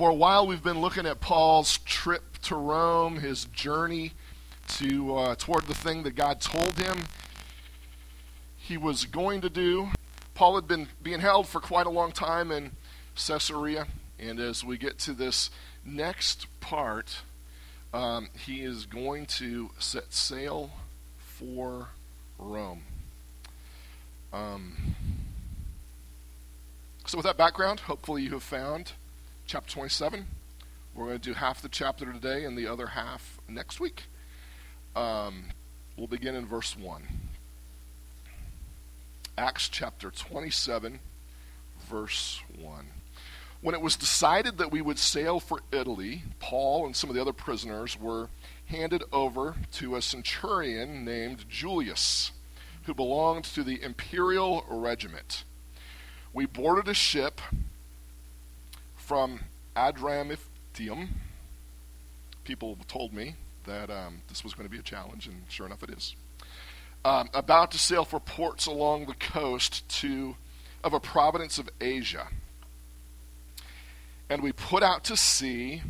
For a while, we've been looking at Paul's trip to Rome, his journey toward the thing that God told him he was going to do. Paul had been being held for quite a long time in Caesarea, and as we get to this next part, he is going to set sail for Rome. So with that background, hopefully you have found chapter 27. We're going to do half the chapter today and the other half next week. We'll begin in verse 1. Acts chapter 27, verse 1. When it was decided that we would sail for Italy, Paul and some of the other prisoners were handed over to a centurion named Julius, who belonged to the imperial regiment. We boarded a ship from Adramyttium. People told me that this was going to be a challenge, and sure enough it is. About to sail for ports along the coast of a province of Asia. And we put out to sea.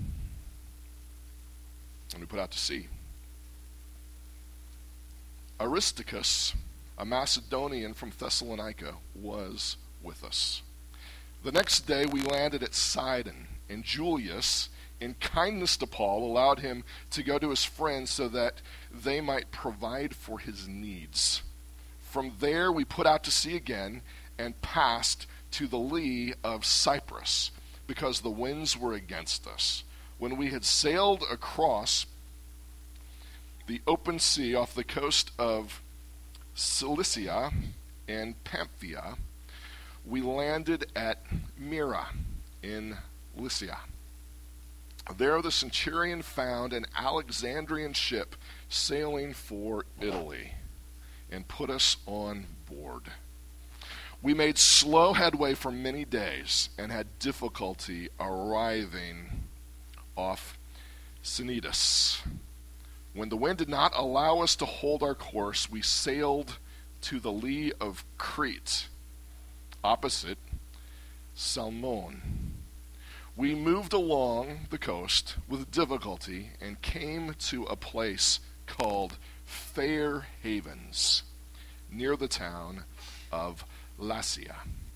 Aristarchus, a Macedonian from Thessalonica, was with us. The next day we landed at Sidon, and Julius, in kindness to Paul, allowed him to go to his friends so that they might provide for his needs. From there we put out to sea again and passed to the lee of Cyprus, because the winds were against us. When we had sailed across the open sea off the coast of Cilicia and Pamphylia, we landed at Myra in Lycia. There the centurion found an Alexandrian ship sailing for Italy and put us on board. We made slow headway for many days and had difficulty arriving off Cnidus. When the wind did not allow us to hold our course, we sailed to the lee of Crete, opposite Salmone. We moved along the coast with difficulty and came to a place called Fair Havens, near the town of Lasea.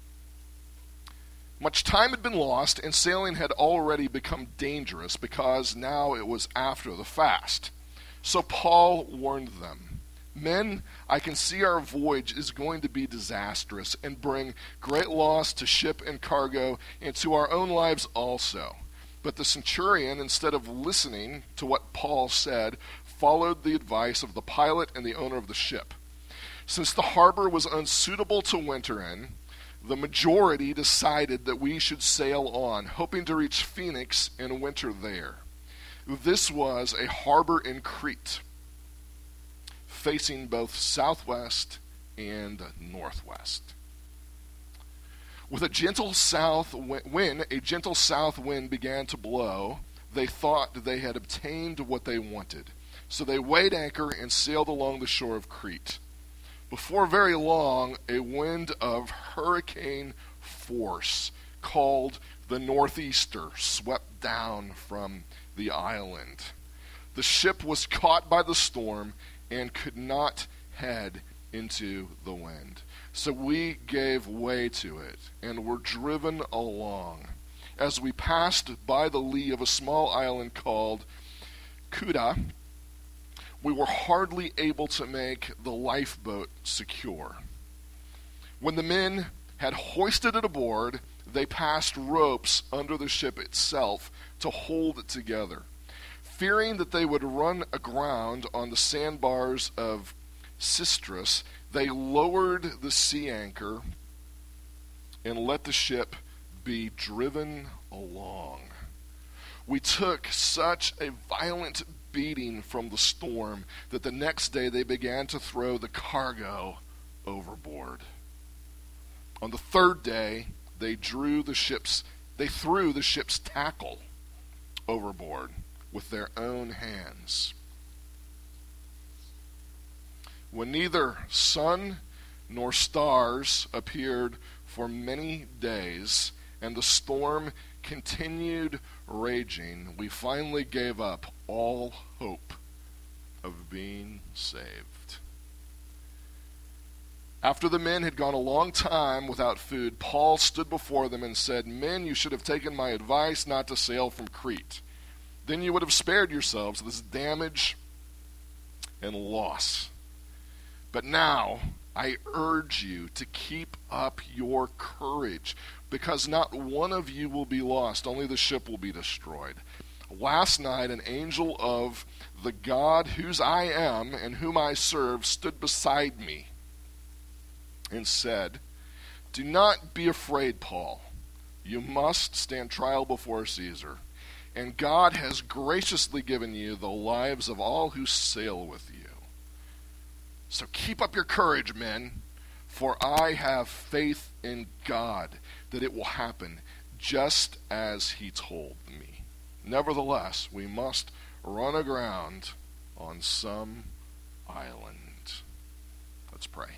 Much time had been lost, and sailing had already become dangerous because now it was after the fast. So Paul warned them, "Men, I can see our voyage is going to be disastrous and bring great loss to ship and cargo and to our own lives also." But the centurion, instead of listening to what Paul said, followed the advice of the pilot and the owner of the ship. Since the harbor was unsuitable to winter in, the majority decided that we should sail on, hoping to reach Phoenix and winter there. This was a harbor in Crete, facing both southwest and northwest. With a gentle south wind, began to blow, they thought they had obtained what they wanted. So they weighed anchor and sailed along the shore of Crete. Before very long, a wind of hurricane force called the Northeaster swept down from the island. The ship was caught by the storm and could not head into the wind. So we gave way to it and were driven along. As we passed by the lee of a small island called Cauda, we were hardly able to make the lifeboat secure. When the men had hoisted it aboard, they passed ropes under the ship itself to hold it together. Fearing that they would run aground on the sandbars of Sistrus, they lowered the sea anchor and let the ship be driven along. We took such a violent beating from the storm that the next day they began to throw the cargo overboard. On the third day, they threw the ship's tackle overboard with their own hands. When neither sun nor stars appeared for many days, and the storm continued raging, we finally gave up all hope of being saved. After the men had gone a long time without food, Paul stood before them and said, "Men, you should have taken my advice not to sail from Crete. Then you would have spared yourselves this damage and loss. But now I urge you to keep up your courage, because not one of you will be lost, only the ship will be destroyed. Last night an angel of the God whose I am and whom I serve stood beside me and said, 'Do not be afraid, Paul. You must stand trial before Caesar, and God has graciously given you the lives of all who sail with you. So keep up your courage, men, for I have faith in God that it will happen just as he told me. Nevertheless, we must run aground on some island.'" Let's pray.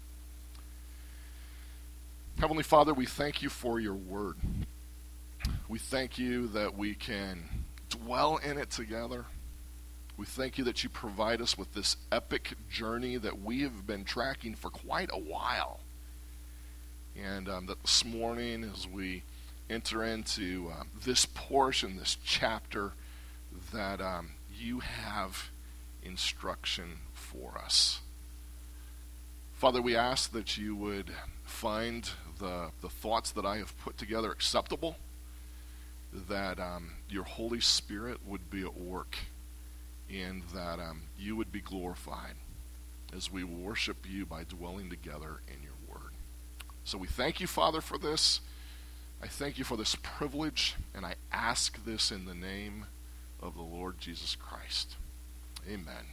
Heavenly Father, we thank you for your word. We thank you that we can dwell in it together. We thank you that you provide us with this epic journey that we have been tracking for quite a while. And that this morning, as we enter into this portion, this chapter, that you have instruction for us. Father, we ask that you would find the thoughts that I have put together acceptable, that your Holy Spirit would be at work, and that you would be glorified as we worship you by dwelling together in your word. So we thank you, Father, for this. I thank you for this privilege, and I ask this in the name of the Lord Jesus Christ. Amen.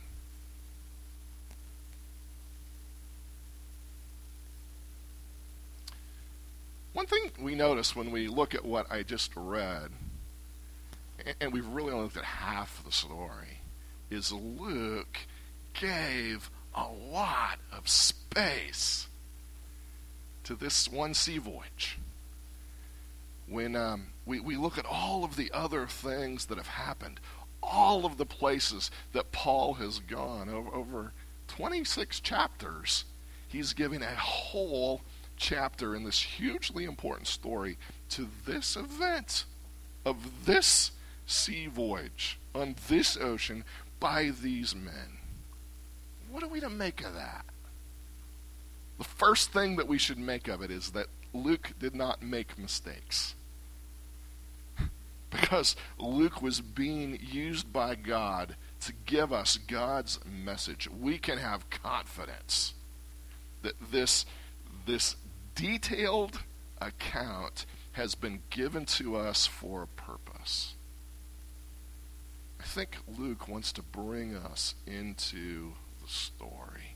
One thing we notice when we look at what I just read, and we've really only looked at half of the story, is Luke gave a lot of space to this one sea voyage. When we look at all of the other things that have happened, all of the places that Paul has gone, over 26 chapters, he's giving a whole chapter in this hugely important story to this event of this sea voyage on this ocean by these men. What are we to make of that? The first thing that we should make of it is that Luke did not make mistakes. Because Luke was being used by God to give us God's message. We can have confidence that this detailed account has been given to us for a purpose. I think Luke wants to bring us into the story.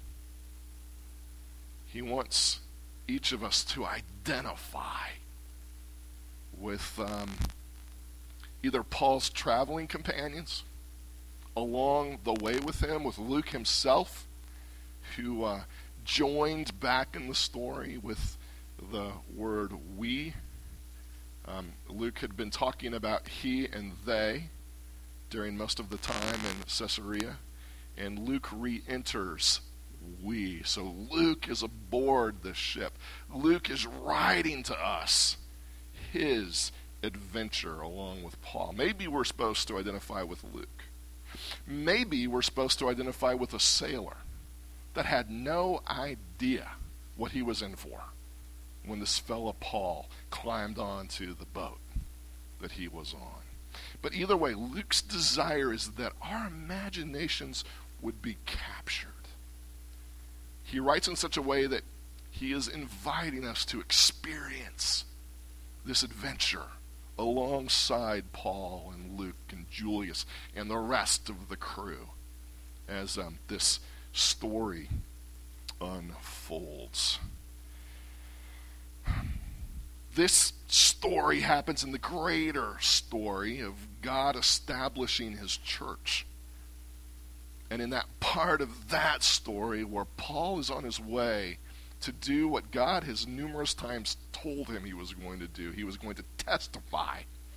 He wants each of us to identify with either Paul's traveling companions along the way with him, with Luke himself, who joined back in the story with the word we. Luke had been talking about he and they during most of the time in Caesarea, and Luke re-enters we. So Luke is aboard the ship. Luke is writing to us his adventure along with Paul. Maybe we're supposed to identify with Luke. Maybe we're supposed to identify with a sailor that had no idea what he was in for when this fella Paul climbed onto the boat that he was on. But either way, Luke's desire is that our imaginations would be captured. He writes in such a way that he is inviting us to experience this adventure alongside Paul and Luke and Julius and the rest of the crew as this story unfolds. This story happens in the greater story of God establishing his church. And in that part of that story where Paul is on his way to do what God has numerous times told him he was going to do, he was going to testify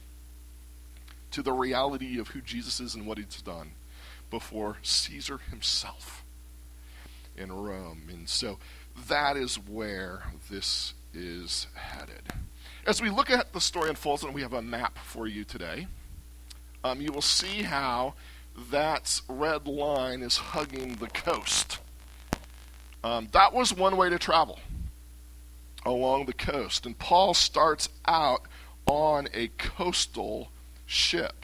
to the reality of who Jesus is and what he's done before Caesar himself in Rome. And so that is where this is headed. As we look at the story unfolds, and we have a map for you today, you will see how that red line is hugging the coast. That was one way to travel along the coast. And Paul starts out on a coastal ship.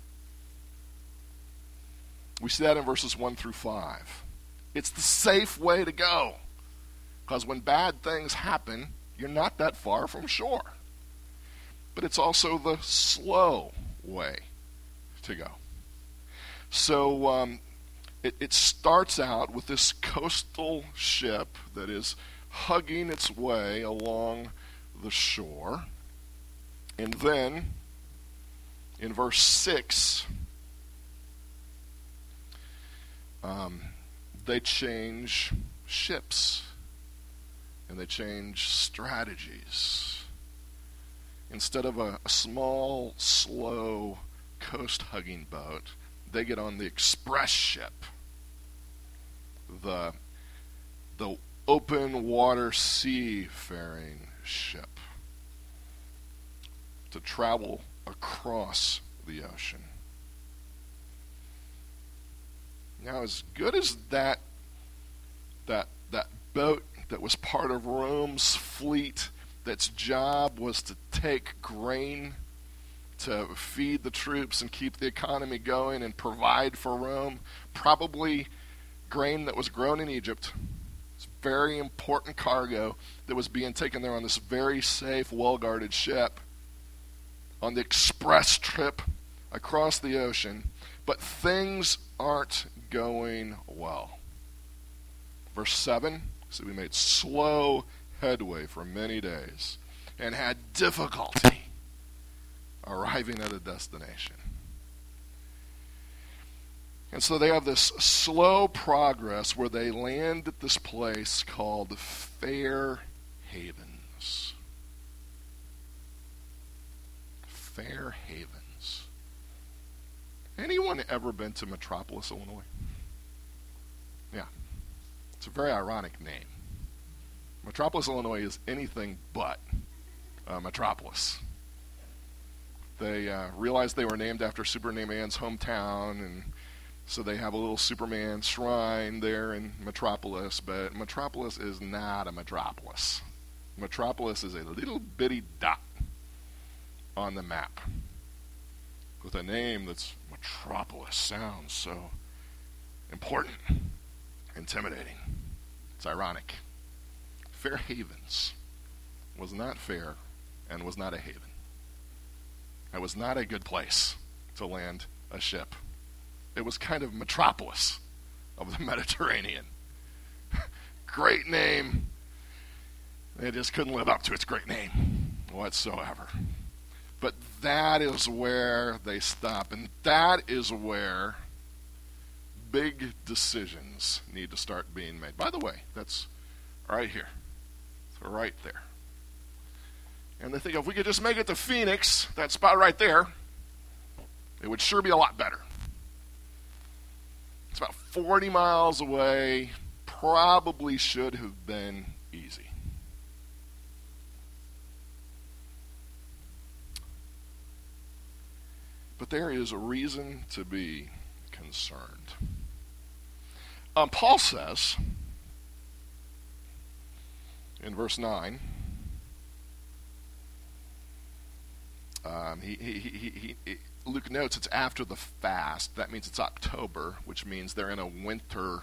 We see that in verses 1 through 5. It's the safe way to go, because when bad things happen, you're not that far from shore. But it's also the slow way to go. So it starts out with this coastal ship that is hugging its way along the shore. And then, in verse 6, they change ships and they change strategies. Instead of a small, slow, coast-hugging boat, they get on the express ship, the open water seafaring ship, to travel across the ocean. Now, as good as that boat that was part of Rome's fleet, that's job was to take grain to feed the troops and keep the economy going and provide for Rome, probably grain that was grown in Egypt. It's very important cargo that was being taken there on this very safe, well-guarded ship on the express trip across the ocean. But things aren't going well. Verse 7, so we made slow headway for many days and had difficulty arriving at a destination. And so they have this slow progress where they land at this place called Fair Havens. Fair Havens. Anyone ever been to Metropolis, Illinois? Yeah. It's a very ironic name. Metropolis, Illinois is anything but Metropolis. They realized they were named after Superman's hometown, and so they have a little Superman shrine there in Metropolis, but Metropolis is not a metropolis. Metropolis is a little bitty dot on the map with a name that's Metropolis. Sounds so important, intimidating. It's ironic. Fair Havens was not fair and was not a haven. It was not a good place to land a ship. It was kind of Metropolis of the Mediterranean. Great name. They just couldn't live up to its great name whatsoever. But that is where they stop. And that is where big decisions need to start being made. By the way, that's right here. It's right there. And they think if we could just make it to Phoenix, that spot right there, it would sure be a lot better. It's about 40 miles away. Probably should have been easy. But there is a reason to be concerned. Paul says in verse 9, Luke notes it's after the fast. That means it's October, which means they're in a winter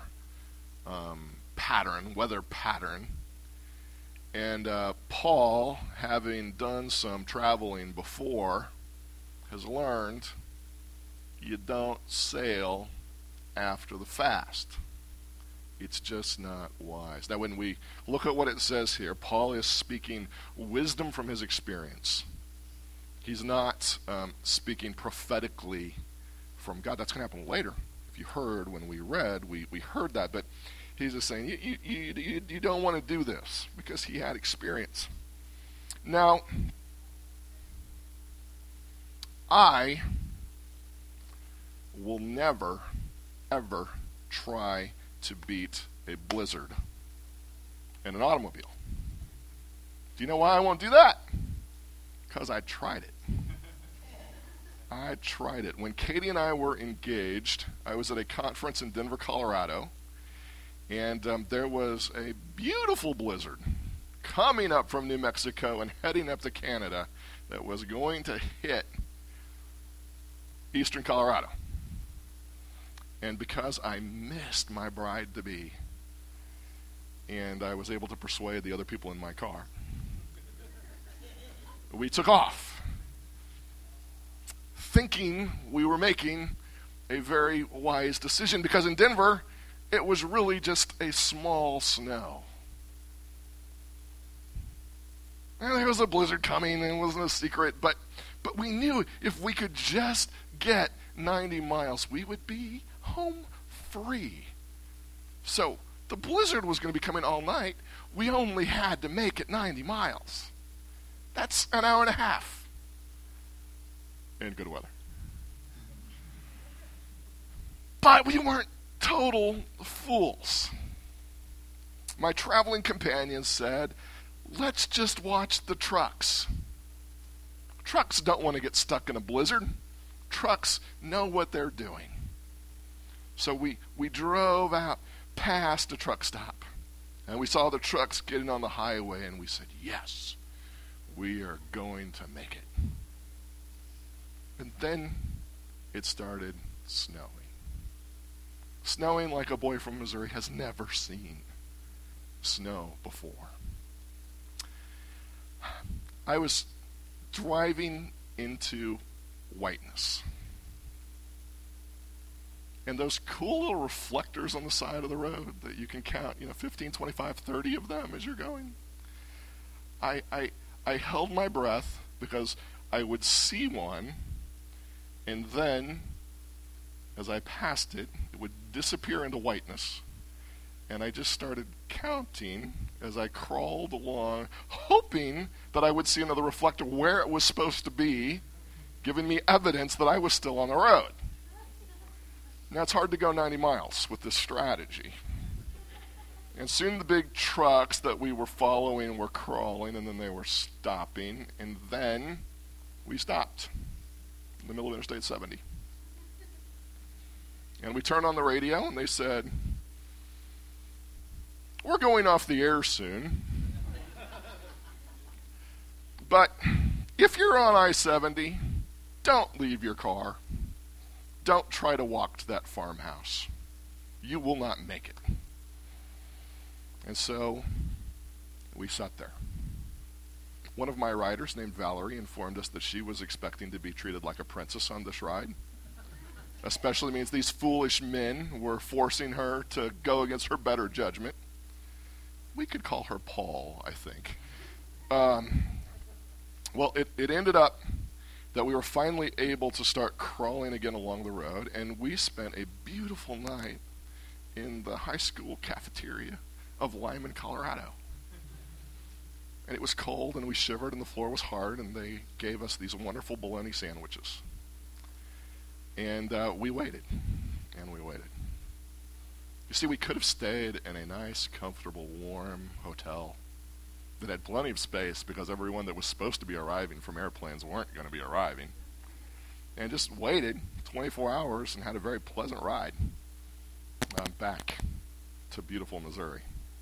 weather pattern. And Paul, having done some traveling before, has learned you don't sail after the fast. It's just not wise. Now, when we look at what it says here, Paul is speaking wisdom from his experience. He's not speaking prophetically from God. That's going to happen later. If you heard when we read, we heard that. But he's just saying, you don't want to do this, because he had experience. Now, I will never, ever try to beat a blizzard in an automobile. Do you know why I won't do that? Because I tried it. I tried it. When Katie and I were engaged, I was at a conference in Denver, Colorado, and there was a beautiful blizzard coming up from New Mexico and heading up to Canada that was going to hit eastern Colorado. And because I missed my bride-to-be, and I was able to persuade the other people in my car, we took off, thinking we were making a very wise decision, because in Denver, it was really just a small snow. And there was a blizzard coming, and it wasn't a secret, but we knew if we could just get 90 miles, we would be home free. So the blizzard was going to be coming all night. We only had to make it 90 miles. That's an hour and a half. In good weather. But we weren't total fools. My traveling companion said, let's just watch the trucks. Trucks don't want to get stuck in a blizzard. Trucks know what they're doing. So we drove out past a truck stop, and we saw the trucks getting on the highway, and we said, yes, we are going to make it. And then it started snowing. Snowing like a boy from Missouri has never seen snow before. I was driving into whiteness. And those cool little reflectors on the side of the road that you can count, 15, 25, 30 of them as you're going. I held my breath because I would see one, and then as I passed it, it would disappear into whiteness. And I just started counting as I crawled along, hoping that I would see another reflector where it was supposed to be, giving me evidence that I was still on the road. Now, it's hard to go 90 miles with this strategy. And soon the big trucks that we were following were crawling, and then they were stopping, and then we stopped in the middle of Interstate 70. And we turned on the radio, and they said, we're going off the air soon. But if you're on I-70, don't leave your car. Don't try to walk to that farmhouse. You will not make it. And so we sat there. One of my riders named Valerie informed us that she was expecting to be treated like a princess on this ride. Especially means these foolish men were forcing her to go against her better judgment. We could call her Paul, I think. Well, it ended up that we were finally able to start crawling again along the road, and we spent a beautiful night in the high school cafeteria of Lyman, Colorado. And it was cold, and we shivered, and the floor was hard, and they gave us these wonderful bologna sandwiches. And we waited, and we waited. You see, we could have stayed in a nice, comfortable, warm hotel that had plenty of space because everyone that was supposed to be arriving from airplanes weren't going to be arriving. And just waited 24 hours and had a very pleasant ride back to beautiful Missouri.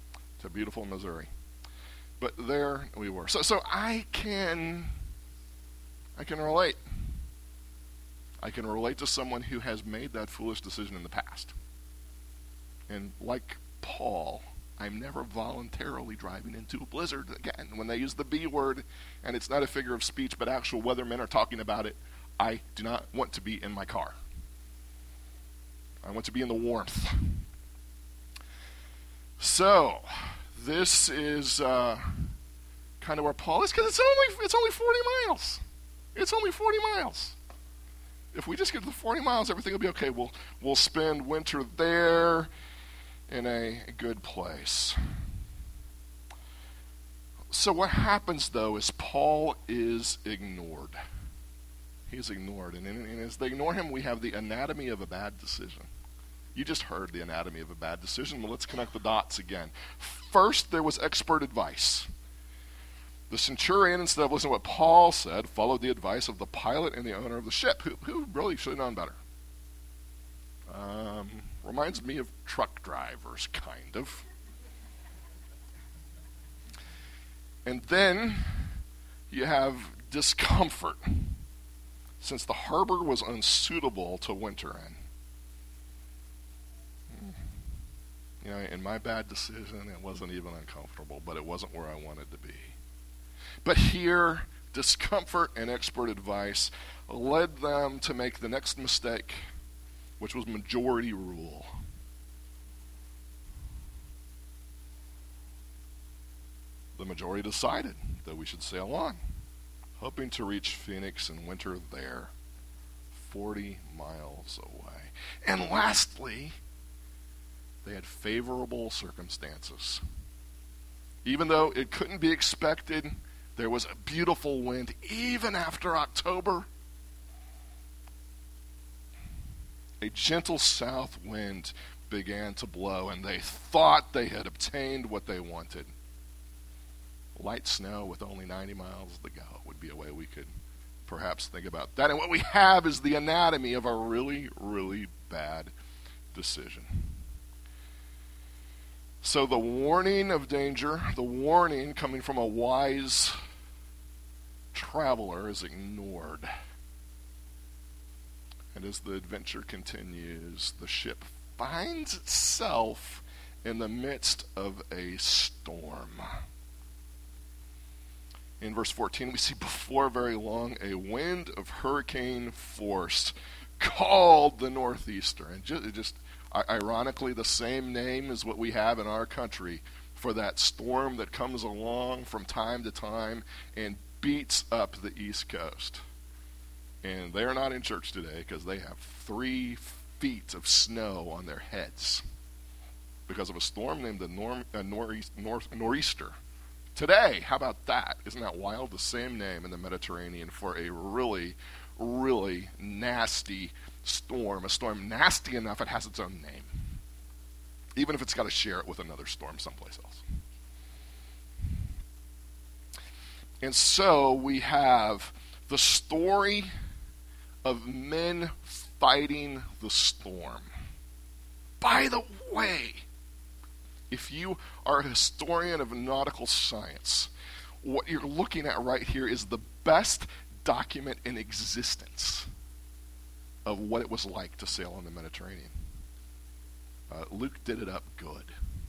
But there we were. So I can relate. I can relate to someone who has made that foolish decision in the past. And like Paul, I'm never voluntarily driving into a blizzard again. When they use the B word, and it's not a figure of speech, but actual weathermen are talking about it, I do not want to be in my car. I want to be in the warmth. So, this is kind of where Paul is, because it's only 40 miles. It's only 40 miles. If we just get to the 40 miles, everything will be okay. We'll spend winter there in a good place. So what happens, though, is Paul is ignored. He's ignored. And as they ignore him, we have the anatomy of a bad decision. You just heard the anatomy of a bad decision. Well, let's connect the dots again. First, there was expert advice. The centurion, instead of listening to what Paul said, followed the advice of the pilot and the owner of the ship, who really should have known better. Reminds me of truck drivers, kind of. And then you have discomfort, since the harbor was unsuitable to winter in. You know, in my bad decision, it wasn't even uncomfortable, but it wasn't where I wanted to be. But here, discomfort and expert advice led them to make the next mistake, which was majority rule. The majority decided that we should sail on, hoping to reach Phoenix and winter there, 40 miles away. And lastly, they had favorable circumstances. Even though it couldn't be expected, there was a beautiful wind even after October. A gentle south wind began to blow, and they thought they had obtained what they wanted. Light snow with only 90 miles to go would be a way we could perhaps think about that. And what we have is the anatomy of a really, really bad decision. So the warning of danger, the warning coming from a wise traveler, is ignored. And as the adventure continues, the ship finds itself in the midst of a storm. In verse 14, we see before very long a wind of hurricane force called the Northeaster. And just ironically, the same name as what we have in our country for that storm that comes along from time to time and beats up the East Coast. And they're not in church today because they have 3 feet of snow on their heads because of a storm named the Nor'easter. Today, how about that? Isn't that wild? The same name in the Mediterranean for a really, really nasty storm. A storm nasty enough it has its own name, even if it's got to share it with another storm someplace else. And so we have the story of men fighting the storm. By the way, if you are a historian of nautical science, what you're looking at right here is the best document in existence of what it was like to sail in the Mediterranean. Luke did it up good.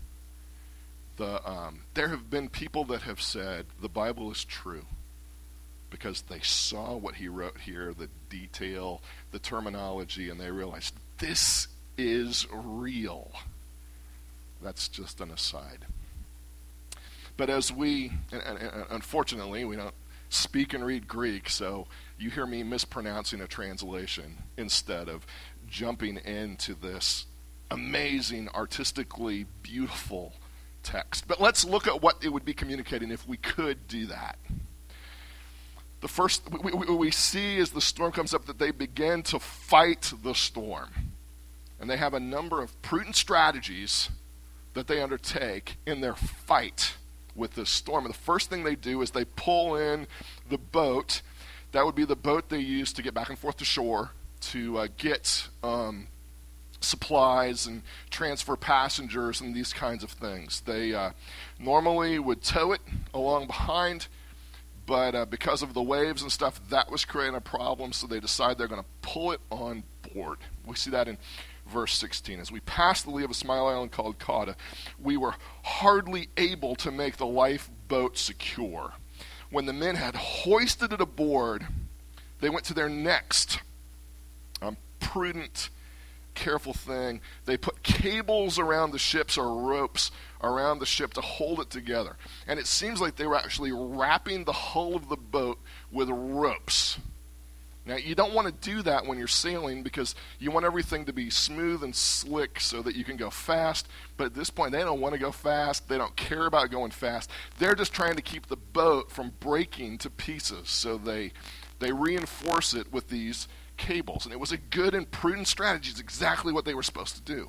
There have been people that have said the Bible is true because they saw what he wrote here, the detail, the terminology, and they realized this is real. That's just an aside. But as we, and unfortunately, we don't speak and read Greek, so you hear me mispronouncing a translation instead of jumping into this amazing, artistically beautiful text. But let's look at what it would be communicating if we could do that. The first we see as the storm comes up that they begin to fight the storm. And they have a number of prudent strategies that they undertake in their fight with this storm. And the first thing they do is they pull in the boat. That would be the boat they use to get back and forth to shore to get supplies and transfer passengers and these kinds of things. They normally would tow it along behind, but because of the waves and stuff, that was creating a problem, so they decide they're going to pull it on board. We see that in verse 16. As we passed the lee of a small island called Cauda, we were hardly able to make the lifeboat secure. When the men had hoisted it aboard, they went to their next prudent, careful thing. They put cables around the ships or ropes around the ship to hold it together. And it seems like they were actually wrapping the hull of the boat with ropes. Now, you don't want to do that when you're sailing because you want everything to be smooth and slick so that you can go fast. But at this point, they don't want to go fast. They don't care about going fast. They're just trying to keep the boat from breaking to pieces. So they They reinforce it with these cables. And it was a good and prudent strategy. It's exactly what they were supposed to do.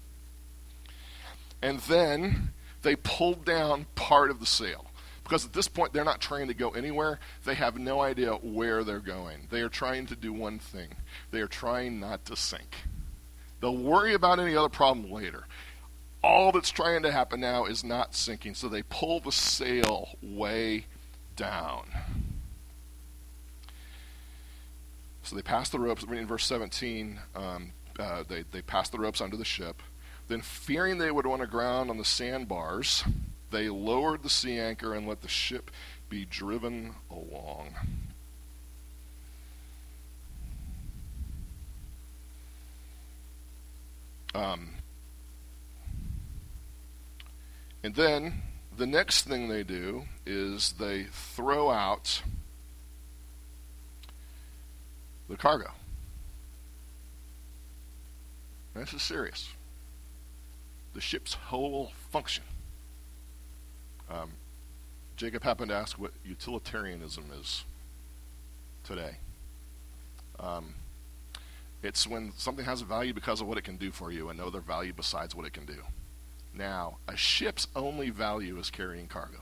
And then they pulled down part of the sail. Because at this point, they're not trying to go anywhere. They have no idea where they're going. They are trying to do one thing. They are trying not to sink. They'll worry about any other problem later. All that's trying to happen now is not sinking. So they pull the sail way down. So they pass the ropes. In verse 17, they pass the ropes under the ship. Then, fearing they would run aground on the sandbars, they lowered the sea anchor and let the ship be driven along. And then the next thing they do is they throw out the cargo. This is serious. The ship's whole function. Jacob happened to ask what utilitarianism is today. It's when something has a value because of what it can do for you and no other value besides what it can do. Now, a ship's only value is carrying cargo.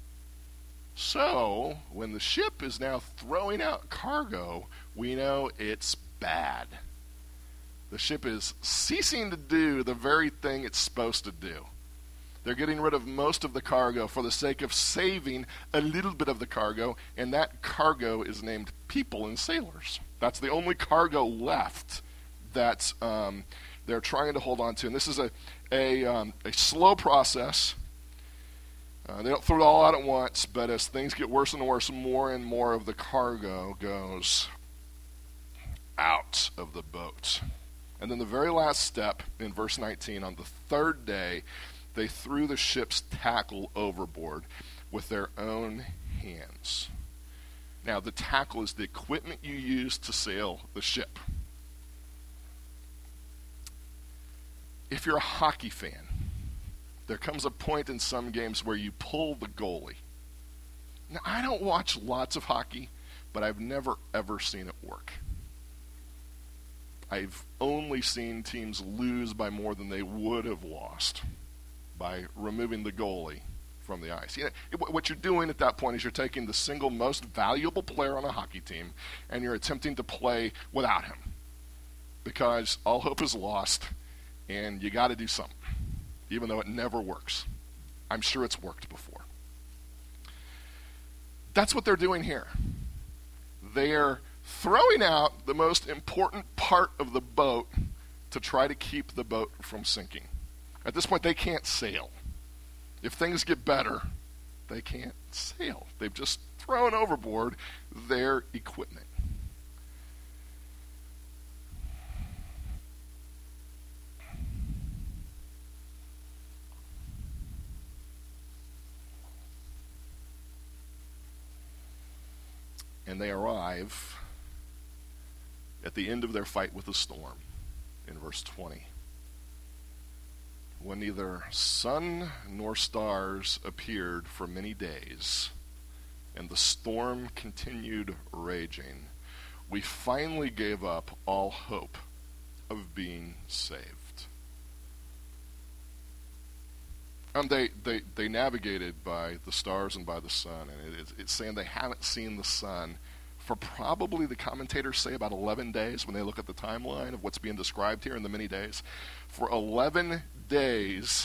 So, when the ship is now throwing out cargo, we know it's bad. The ship is ceasing to do the very thing it's supposed to do. They're getting rid of most of the cargo for the sake of saving a little bit of the cargo, and that cargo is named people and sailors. That's the only cargo left that they're trying to hold on to. And this is a slow process. They don't throw it all out at once, but as things get worse and worse, more and more of the cargo goes out of the boat. And then the very last step in verse 19, on the third day, they threw the ship's tackle overboard with their own hands. Now, the tackle is the equipment you use to sail the ship. If you're a hockey fan, there comes a point in some games where you pull the goalie. Now, I don't watch lots of hockey, but I've never, ever seen it work. I've only seen teams lose by more than they would have lost by removing the goalie from the ice. You know, what you're doing at that point is you're taking the single most valuable player on a hockey team and you're attempting to play without him because all hope is lost and you got to do something, even though it never works. I'm sure it's worked before. That's what they're doing here. They're throwing out the most important part of the boat to try to keep the boat from sinking. At this point, they can't sail. If things get better, they can't sail. They've just thrown overboard their equipment. And they arrive at the end of their fight with the storm in verse 20. When neither sun nor stars appeared for many days, and the storm continued raging, we finally gave up all hope of being saved. They navigated by the stars and by the sun, and it's saying they haven't seen the sun for probably, the commentators say, about 11 days when they look at the timeline of what's being described here in the many days. For 11 days,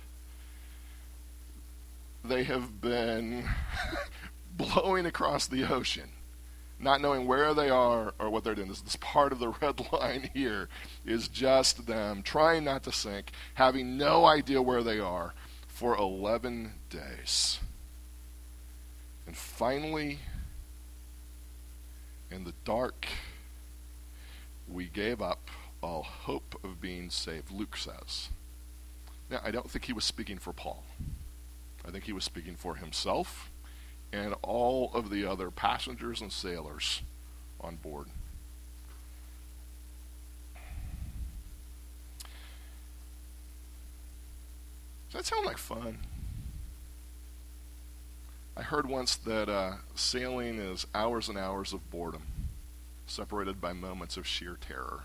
they have been blowing across the ocean, not knowing where they are or what they're doing. This part of the red line here is just them trying not to sink, having no idea where they are for 11 days. And finally, in the dark, we gave up all hope of being saved, Luke says. Now, I don't think he was speaking for Paul. I think he was speaking for himself and all of the other passengers and sailors on board. Does that sound like fun? I heard once that sailing is hours and hours of boredom, separated by moments of sheer terror.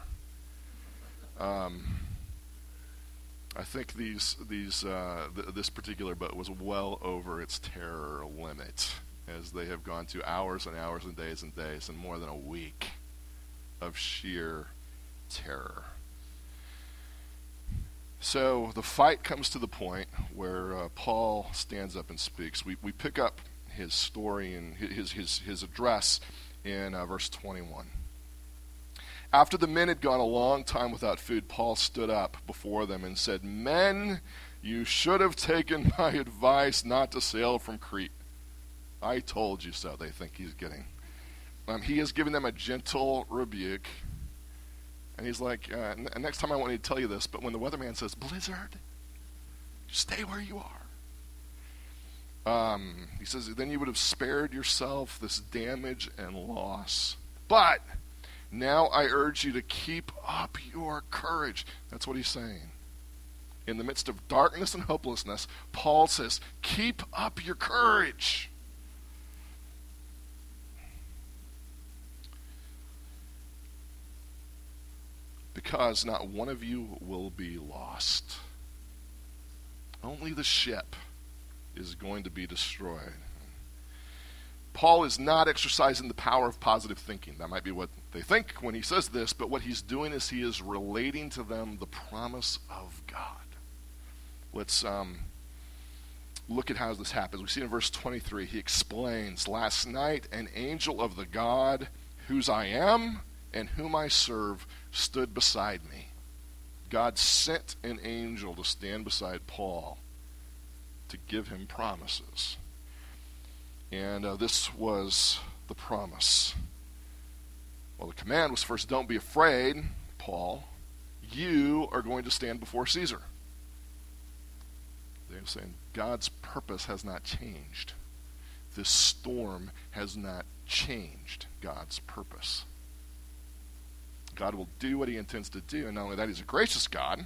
I think this particular boat was well over its terror limit, as they have gone to hours and hours and days and more than a week of sheer terror. So the fight comes to the point where Paul stands up and speaks. We pick up his story and his address in verse 21. After the men had gone a long time without food, Paul stood up before them and said, "Men, you should have taken my advice not to sail from Crete. I told you so," they think he's getting. He is giving them a gentle rebuke. And he's like, next time I want to tell you this, but when the weatherman says, blizzard, stay where you are. He says, then you would have spared yourself this damage and loss. But now I urge you to keep up your courage. That's what he's saying. In the midst of darkness and hopelessness, Paul says, keep up your courage. Because not one of you will be lost. Only the ship is going to be destroyed. Paul is not exercising the power of positive thinking. That might be what they think when he says this, but what he's doing is he is relating to them the promise of God. Let's look at how this happens. We see in verse 23, he explains, last night an angel of the God whose I am and whom I serve stood beside me. God sent an angel to stand beside Paul to give him promises. And this was the promise. Well, the command was first, don't be afraid, Paul. You are going to stand before Caesar. They're saying God's purpose has not changed. This storm has not changed God's purpose. God will do what he intends to do, and not only that, he's a gracious God.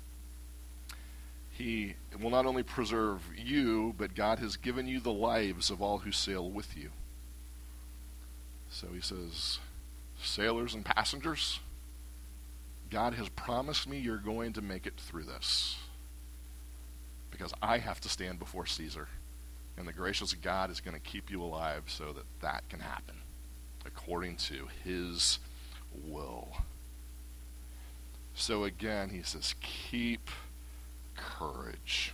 He will not only preserve you, but God has given you the lives of all who sail with you. So he says, sailors and passengers, God has promised me you're going to make it through this. Because I have to stand before Caesar, and the gracious God is going to keep you alive so that that can happen according to his will. So again, he says, keep courage.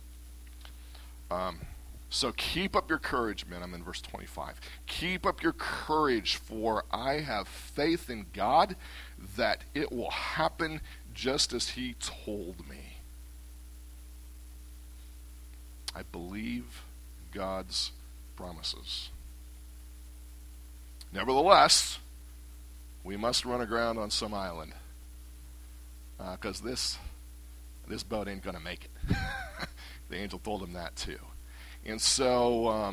So keep up your courage, men. I'm in verse 25. Keep up your courage, for I have faith in God that it will happen just as he told me. I believe God's promises. Nevertheless, we must run aground on some island, because this boat ain't going to make it. The angel told him that too. And so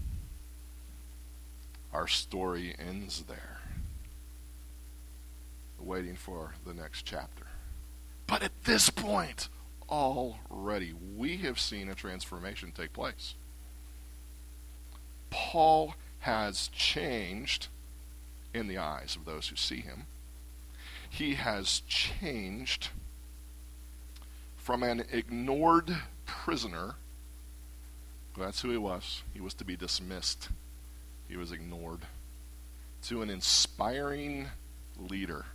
our story ends there, waiting for the next chapter. But at this point, already, we have seen a transformation take place. Paul has changed in the eyes of those who see him. He has changed from an ignored prisoner. That's who he was. He was to be dismissed. He was ignored. To an inspiring leader.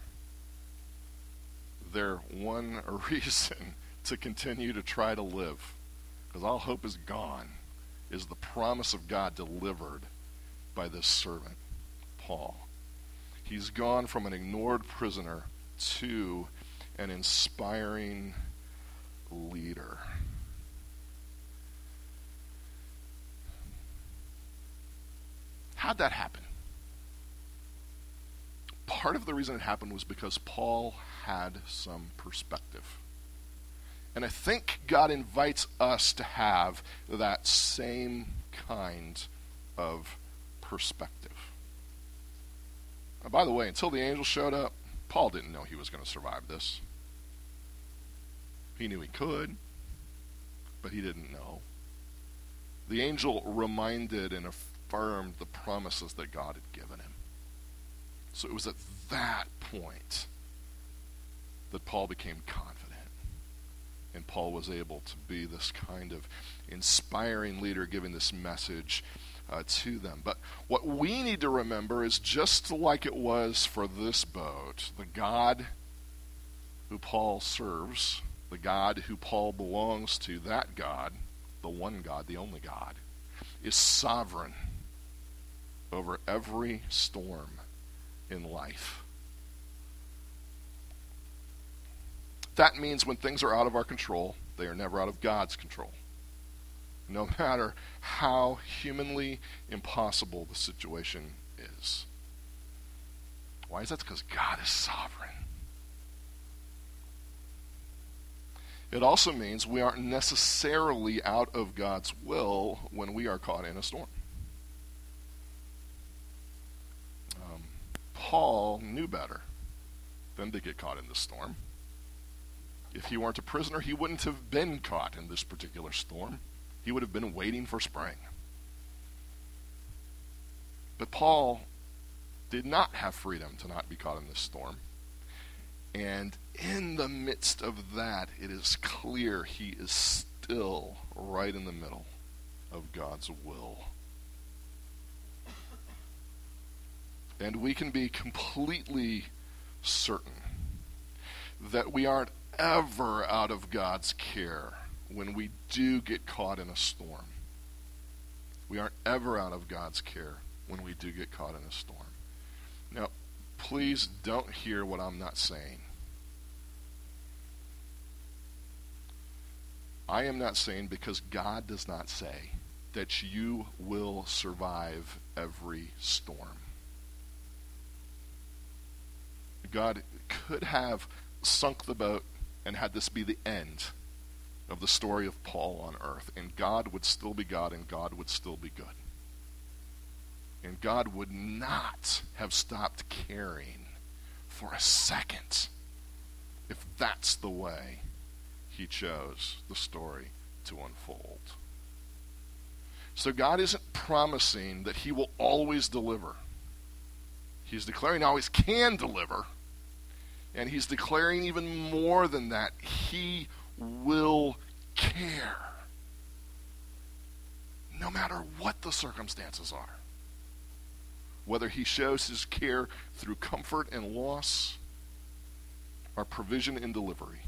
Their one reason to continue to try to live, because all hope is gone, is the promise of God delivered by this servant, Paul. He's gone from an ignored prisoner to an inspiring leader. How'd that happen? Part of the reason it happened was because Paul had some perspective. And I think God invites us to have that same kind of perspective. By the way, until the angel showed up, Paul didn't know he was going to survive this. He knew he could, but he didn't know. the angel reminded and affirmed the promises that God had given him. So it was at that point that Paul became confident. And Paul was able to be this kind of inspiring leader, giving this message to them. But what we need to remember is, just like it was for this boat, the God who Paul serves, the God who Paul belongs to, that God, the one God, the only God, is sovereign over every storm in life. That means when things are out of our control, they are never out of God's control. No matter how humanly impossible the situation is. Why is that? Because God is sovereign. It also means we aren't necessarily out of God's will when we are caught in a storm. Paul knew better than to get caught in this storm. If he weren't a prisoner, he wouldn't have been caught in this particular storm. He would have been waiting for spring. But Paul did not have freedom to not be caught in this storm. And in the midst of that, it is clear he is still right in the middle of God's will. And we can be completely certain that we aren't ever out of God's care when we do get caught in a storm. We aren't ever out of God's care when we do get caught in a storm. Now, please don't hear what I'm not saying. I am not saying, because God does not say, that you will survive every storm. God could have sunk the boat and had this be the end of the story of Paul on earth, and God would still be God, and God would still be good. And God would not have stopped caring for a second if that's the way he chose the story to unfold. So God isn't promising that he will always deliver. He's declaring he always can deliver. And he's declaring even more than that, he will care. No matter what the circumstances are. Whether he shows his care through comfort and loss, or provision and delivery,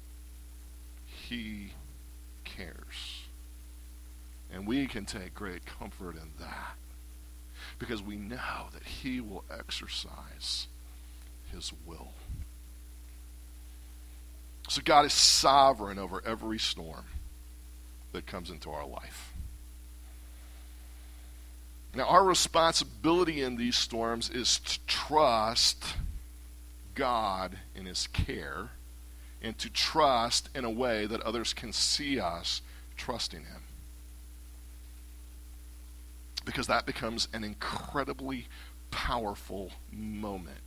he cares. And we can take great comfort in that, because we know that he will exercise his will. So God is sovereign over every storm that comes into our life. Now, our responsibility in these storms is to trust God in his care, and to trust in a way that others can see us trusting him. Because that becomes an incredibly powerful moment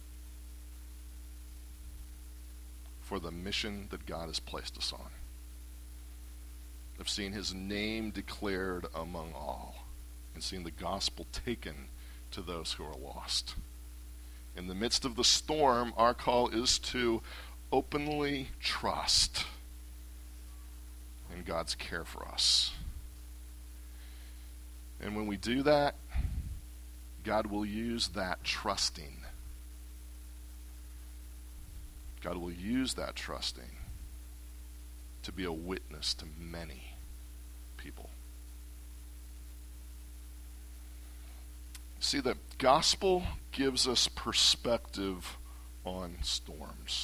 for the mission that God has placed us on, of seeing his name declared among all, and seeing the gospel taken to those who are lost. In the midst of the storm, our call is to openly trust in God's care for us. And when we do that, God will use that trusting. God will use that trusting to be a witness to many people. See, the gospel gives us perspective on storms.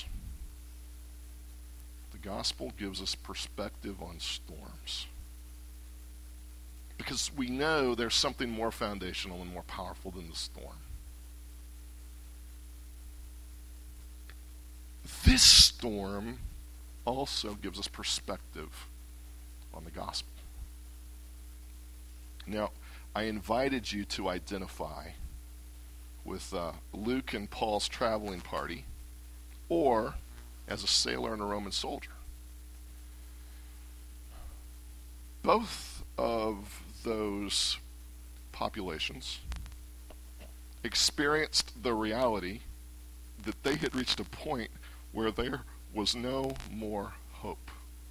The gospel gives us perspective on storms. Because we know there's something more foundational and more powerful than the storm. This storm also gives us perspective on the gospel. Now, I invited you to identify with Luke and Paul's traveling party, or as a sailor and a Roman soldier. Both of those populations experienced the reality that they had reached a point where there was no more hope.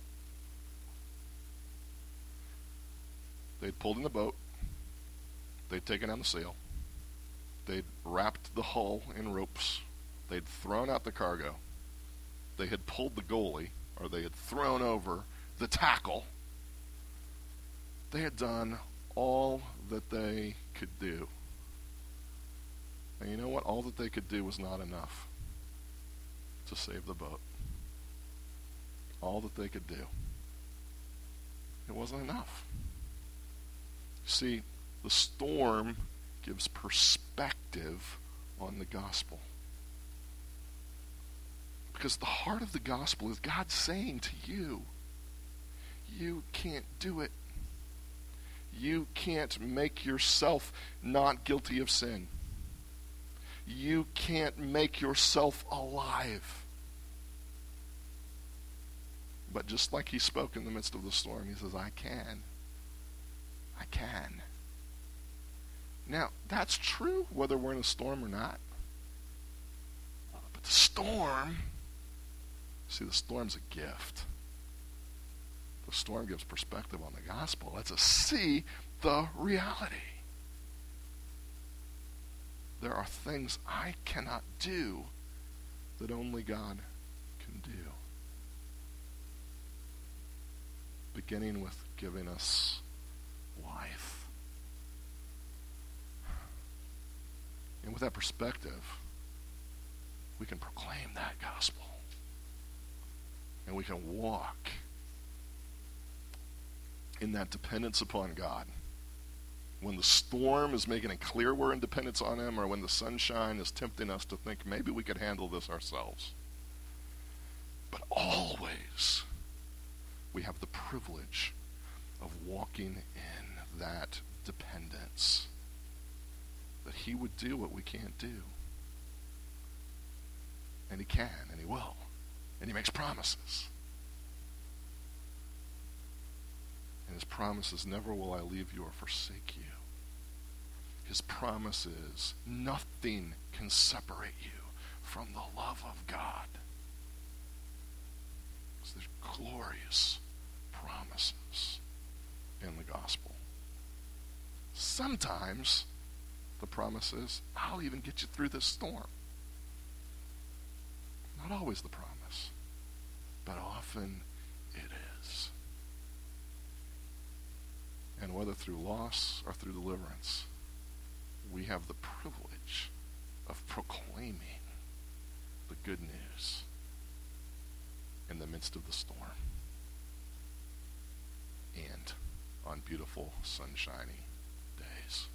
They'd pulled in the boat, they'd taken down the sail, they'd wrapped the hull in ropes, they'd thrown out the cargo, they had pulled the goalie, or they had thrown over the tackle. They had done all that they could do. And you know what? All that they could do was not enough to save the boat. All that they could do. It wasn't enough. You see, the storm gives perspective on the gospel. Because the heart of the gospel is God saying to you, you can't do it. You can't make yourself not guilty of sin. You can't make yourself alive. But just like he spoke in the midst of the storm, he says, I can. I can. Now, that's true whether we're in a storm or not. But the storm, see, the storm's a gift. The storm gives perspective on the gospel. Lets us see the reality. There are things I cannot do that only God can do. Beginning with giving us life. And with that perspective, we can proclaim that gospel. And we can walk in that dependence upon God. When the storm is making it clear we're in dependence on him, or when the sunshine is tempting us to think maybe we could handle this ourselves. But always we have the privilege of walking in that dependence. That he would do what we can't do. And he can, and he will. And he makes promises. And his promise is, never will I leave you or forsake you. His promise is, nothing can separate you from the love of God. So there's glorious promises in the gospel. Sometimes the promise is, I'll even get you through this storm. Not always the promise, but often it is. And whether through loss or through deliverance, we have the privilege of proclaiming the good news in the midst of the storm and on beautiful, sunshiny days.